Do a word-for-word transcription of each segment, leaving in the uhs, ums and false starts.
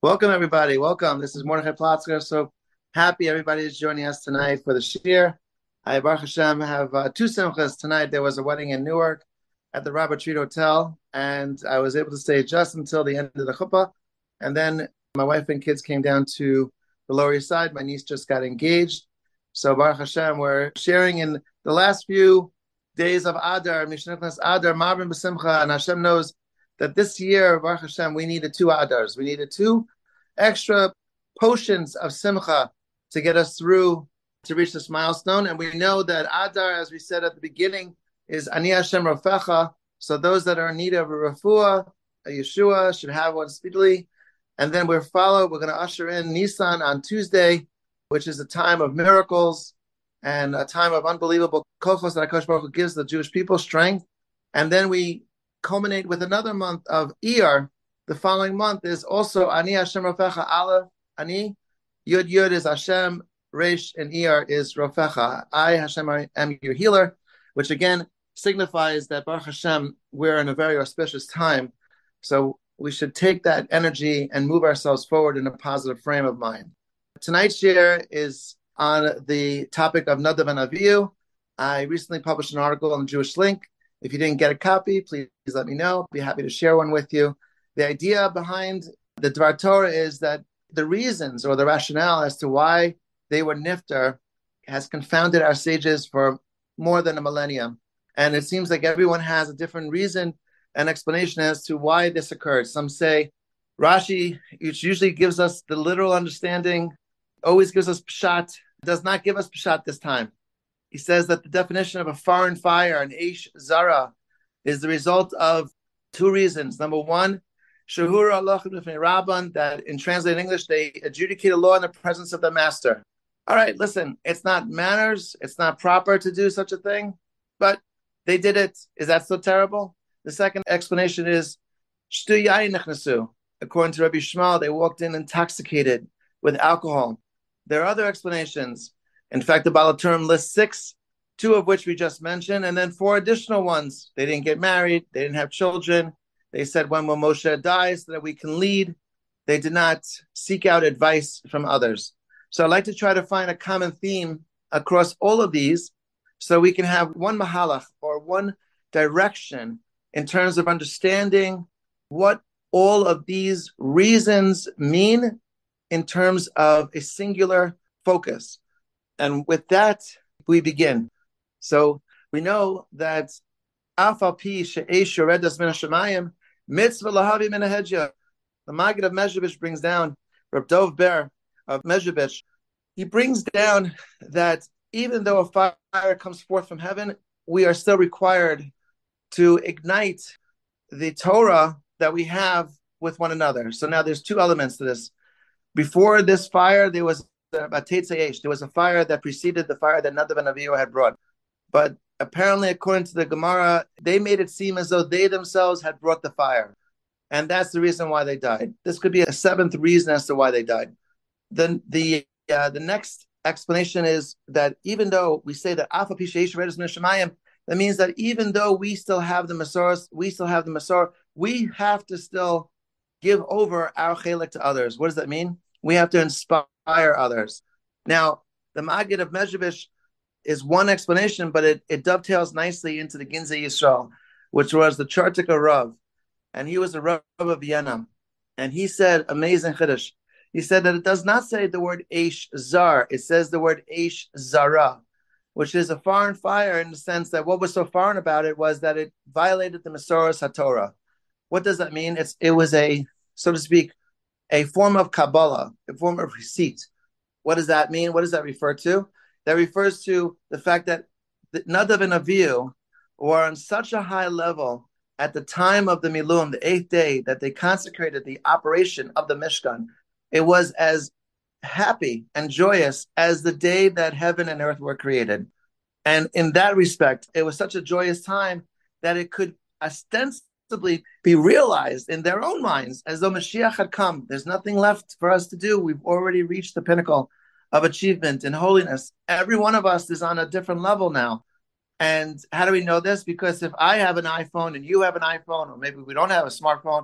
Welcome, everybody. Welcome. This is Mordechai Platzker. So happy everybody is joining us tonight for the Shir. I, Baruch Hashem, have uh, two simchas tonight. There was a wedding in Newark at the Robert Treat Hotel, and I was able to stay just until the end of the chuppah. And then my wife and kids came down to the Lower East Side. My niece just got engaged. So Baruch Hashem, we're sharing in the last few days of Adar, Mishnechnas Adar, Marbin B'Simcha, and Hashem knows that this year, Baruch Hashem, we needed two Adars. We needed two extra potions of Simcha to get us through to reach this milestone. And we know that Adar, as we said at the beginning, is Ani Hashem Rafecha. So those that are in need of a refuah, a Yeshua, should have one speedily. And then we're followed, we're going to usher in Nisan on Tuesday, which is a time of miracles and a time of unbelievable kochos that HaKadosh Baruch Hu gives the Jewish people strength. And then we culminate with another month of Iyar. The following month is also Ani Hashem Rafecha Aleph, Ani, Yud Yud is Hashem, Resh and Iyar is Rafecha. I, Hashem, am your healer, which again signifies that Baruch Hashem, we're in a very auspicious time. So we should take that energy and move ourselves forward in a positive frame of mind. Tonight's share is on the topic of Nadav and Avihu. I recently published an article on the Jewish Link. If you didn't get a copy, please let me know. Be happy to share one with you. The idea behind the Dvar Torah is that the reasons or the rationale as to why they were niftar has confounded our sages for more than a millennium. And it seems like everyone has a different reason and explanation as to why this occurred. Some say Rashi, which usually gives us the literal understanding, always gives us pshat, does not give us pshat this time. He says that the definition of a foreign fire, an Eish Zara, is the result of two reasons. Number one, Shahura Allah Rabban, that in translated English, they adjudicate a law in the presence of the master. All right, listen, it's not manners, it's not proper to do such a thing, but they did it. Is that so terrible? The second explanation is, Shtu Yayin Nechnasu. According to Rabbi Shmuel, they walked in intoxicated with alcohol. There are other explanations. In fact, the Baal HaTurim lists six, two of which we just mentioned, and then four additional ones. They didn't get married. They didn't have children. They said, when will Moshe die so that we can lead? They did not seek out advice from others. So I'd like to try to find a common theme across all of these so we can have one mahalach or one direction in terms of understanding what all of these reasons mean in terms of a singular focus. And with that, we begin. So we know that Afal Pi She'esh Yoredas Min HaShamayim Mitzvah Lahavi Min HaHedya. The Maggid of Mezhevich brings down, Reb Dov Ber of Mezhevich, he brings down that even though a fire comes forth from heaven, we are still required to ignite the Torah that we have with one another. So now there's two elements to this. Before this fire, there was there was a fire that preceded the fire that Nadav and Avihu had brought. But apparently, according to the Gemara, they made it seem as though they themselves had brought the fire. And that's the reason why they died. This could be a seventh reason as to why they died. Then the uh, the next explanation is that even though we say that Alpha Pisheish Redus Mishamayim, that means that even though we still have the Masorah, we still have the Masorah, we have to still give over our chelik to others. What does that mean? We have to inspire others. Now, the Maggid of Mezhevich is one explanation, but it, it dovetails nicely into the Ginzei Yisrael, which was the Chartika Rav. And he was the Rav of Vienna. And he said, amazing Chiddush. He said that it does not say the word Eish Zar. It says the word Eish Zara, which is a foreign fire in the sense that what was so foreign about it was that it violated the Masoras HaTorah. What does that mean? It's, it was a, so to speak, a form of Kabbalah, a form of receipt. What does that mean? What does that refer to? That refers to the fact that the Nadav and Avihu were on such a high level at the time of the Milum, the eighth day, that they consecrated the operation of the Mishkan. It was as happy and joyous as the day that heaven and earth were created. And in that respect, it was such a joyous time that it could ostensibly be realized in their own minds as though Mashiach had come. There's nothing left for us to do. We've already reached the pinnacle of achievement and holiness. Every one of us is on a different level now. And how do we know this? Because if I have an iPhone and you have an iPhone, or maybe we don't have a smartphone,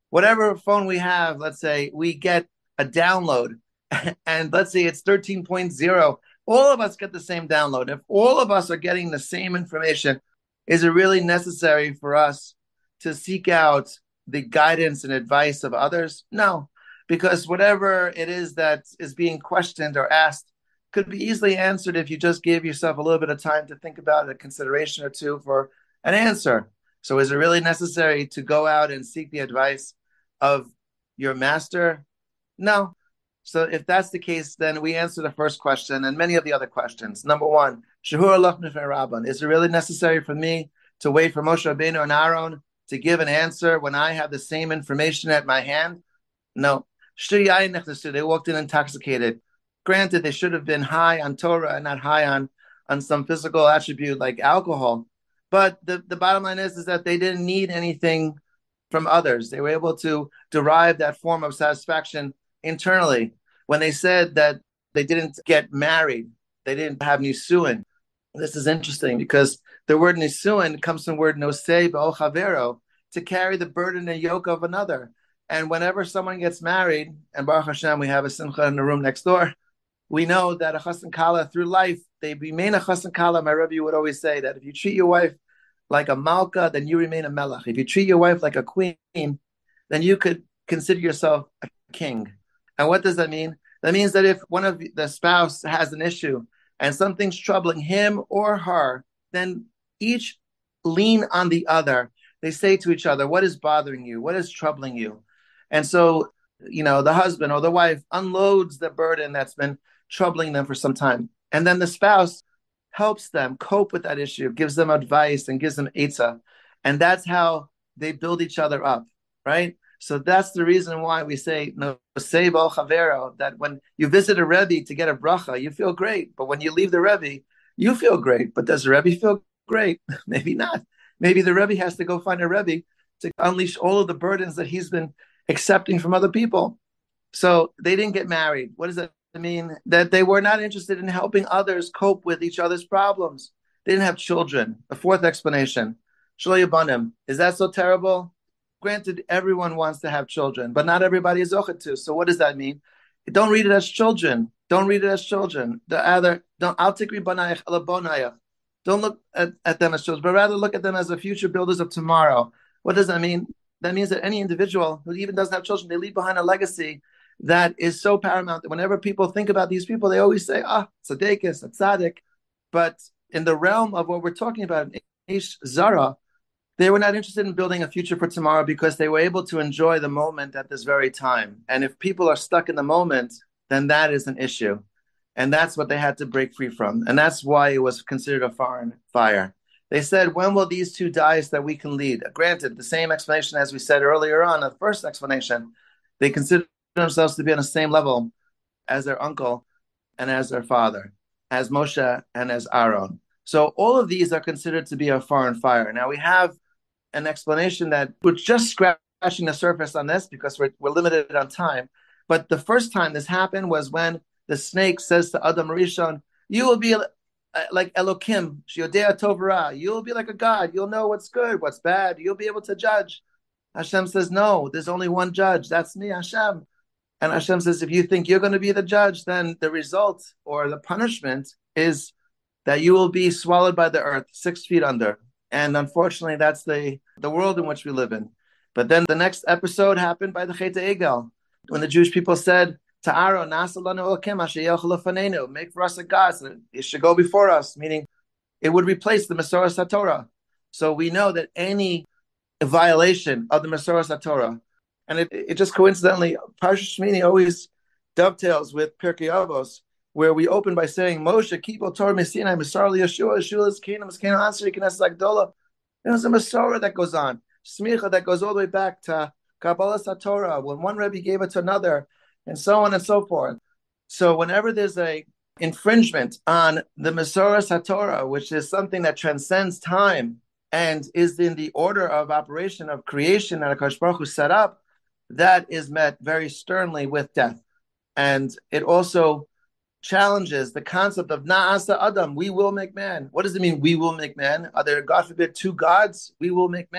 whatever phone we have, let's say we get a download, and let's say it's thirteen point zero, all of us get the same download. If all of us are getting the same information, is it really necessary for us to seek out the guidance and advice of others? No, because whatever it is that is being questioned or asked could be easily answered if you just gave yourself a little bit of time to think about it, a consideration or two for an answer. So is it really necessary to go out and seek the advice of your master? No. So if that's the case, then we answer the first question and many of the other questions. Number one, Shahur Allah Rabban. Is it really necessary for me to wait for Moshe Rabbeinu and Aaron to give an answer when I have the same information at my hand? No. They walked in intoxicated. Granted, they should have been high on Torah and not high on, on some physical attribute like alcohol. But the, the bottom line is, is that they didn't need anything from others. They were able to derive that form of satisfaction internally. When they said that they didn't get married, they didn't have nisuin. This is interesting because the word nisuin comes from the word nosei b'ol chavero, to carry the burden and yoke of another. And whenever someone gets married, and Baruch Hashem, we have a simcha in the room next door, we know that a chassan kala through life, they remain a chassan kala. My Rebbe would always say that if you treat your wife like a malka, then you remain a melech. If you treat your wife like a queen, then you could consider yourself a king. And what does that mean? That means that if one of the spouse has an issue and something's troubling him or her, then each lean on the other. They say to each other, what is bothering you? What is troubling you? And so, you know, the husband or the wife unloads the burden that's been troubling them for some time. And then the spouse helps them cope with that issue, gives them advice and gives them eitzah. And that's how they build each other up, right? So that's the reason why we say, no, say chavero, that when you visit a Rebbe to get a bracha, you feel great. But when you leave the Rebbe, you feel great. But does the Rebbe feel great? Maybe not. Maybe the Rebbe has to go find a Rebbe to unleash all of the burdens that he's been accepting from other people. So they didn't get married. What does that mean? That they were not interested in helping others cope with each other's problems. They didn't have children. The fourth explanation, Shlo Yabanim. Is that so terrible? Granted, everyone wants to have children, but not everybody is zochet to. So what does that mean? Don't read it as children. Don't read it as children. The other, don't. Al tikri banayach ala bonayach. Don't look at, at them as children, but rather look at them as the future builders of tomorrow. What does that mean? That means that any individual who even doesn't have children, they leave behind a legacy that is so paramount that whenever people think about these people, they always say, ah, tzaddikus, a tzaddik. But in the realm of what we're talking about, Ish Zara, they were not interested in building a future for tomorrow because they were able to enjoy the moment at this very time. And if people are stuck in the moment, then that is an issue. And that's what they had to break free from. And that's why it was considered a foreign fire. They said, when will these two die so that we can lead? Granted, the same explanation as we said earlier on, the first explanation, they consider themselves to be on the same level as their uncle and as their father, as Moshe and as Aaron. So all of these are considered to be a foreign fire. Now we have an explanation that we're just scratching the surface on this because we're, we're limited on time. But the first time this happened was when the snake says to Adam Rishon, you will be like Elokim, Shiodea Tovara. You'll be like a god. You'll know what's good, what's bad. You'll be able to judge. Hashem says, no, there's only one judge. That's me, Hashem. And Hashem says, if you think you're going to be the judge, then the result or the punishment is that you will be swallowed by the earth, six feet under. And unfortunately, that's the, the world in which we live in. But then the next episode happened by the Chet Egel, when the Jewish people said to Aaron, make for us a god, so it should go before us, meaning it would replace the Masoras HaTorah. So we know that any violation of the Masoras HaTorah, and it, it just coincidentally, Parsha Shmini always dovetails with Pirkei Avos, where we open by saying, Moshe, Kibel Torah Messinai, Masar Yeshua, Yeshua's kingdom, Kingdom Answer, Knesset Agdola. There's a Masorah that goes on, Smicha that goes all the way back to Kabbalah HaTorah, when one Rebbe gave it to another, and so on and so forth. So whenever there's a infringement on the Masoras HaTorah, which is something that transcends time and is in the order of operation of creation that HaKadosh Baruch Hu set up, that is met very sternly with death. And it also challenges the concept of Na'asa Adam, we will make man. What does it mean, we will make man? Are there, God forbid, two gods? We will make man?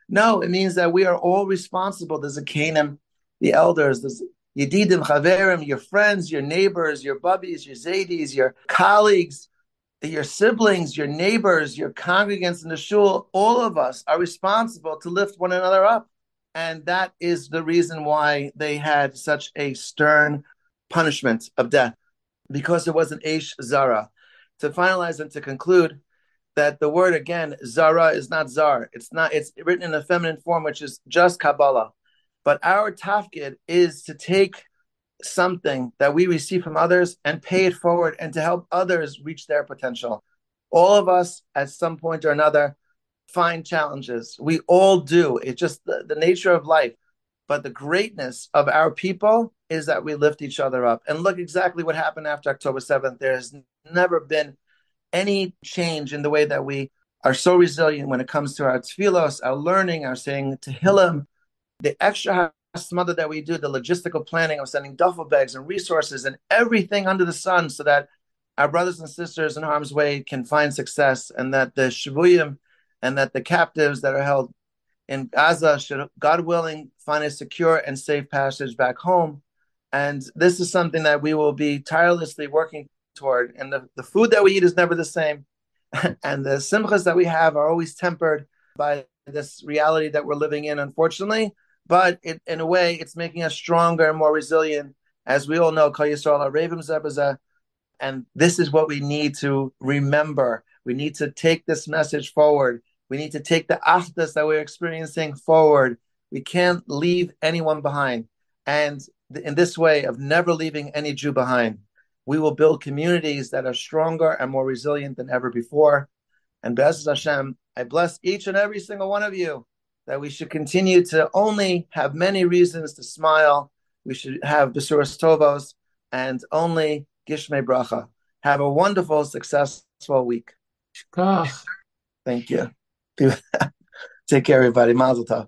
No, it means that we are all responsible. There's a Canaan, the elders, there's Yedidim, Chaverim, your friends, your neighbors, your bubbies, your Zaydis, your colleagues, your siblings, your neighbors, your congregants in the shul, all of us are responsible to lift one another up. And that is the reason why they had such a stern punishment of death, because it was an Eish Zara. To finalize and to conclude, that the word again, Zara, is not Zar. It's not, it's written in a feminine form, which is just Kabbalah. But our tafkid is to take something that we receive from others and pay it forward and to help others reach their potential. All of us, at some point or another, find challenges. We all do. It's just the, the nature of life. But the greatness of our people is that we lift each other up. And look exactly what happened after October seventh. There's never been any change in the way that we are so resilient when it comes to our tefillos, our learning, our saying Tehillim, the extra smother that we do, the logistical planning of sending duffel bags and resources and everything under the sun so that our brothers and sisters in harm's way can find success, and that the shivuyim and that the captives that are held in Gaza should, God willing, find a secure and safe passage back home. And this is something that we will be tirelessly working toward. And the, the food that we eat is never the same. And the simchas that we have are always tempered by this reality that we're living in, unfortunately. But it, in a way, it's making us stronger and more resilient. As we all know, Kol Yisrael Arevim Zeh B'Zeh. And this is what we need to remember. We need to take this message forward. We need to take the achdus that we're experiencing forward. We can't leave anyone behind. And in this way of never leaving any Jew behind, we will build communities that are stronger and more resilient than ever before. And Be'ezus Hashem, I bless each and every single one of you that we should continue to only have many reasons to smile. We should have Besuras Tovos and only Gishmei Bracha. Have a wonderful, successful week. Shkach. Thank you. Take care, everybody. Mazel tov.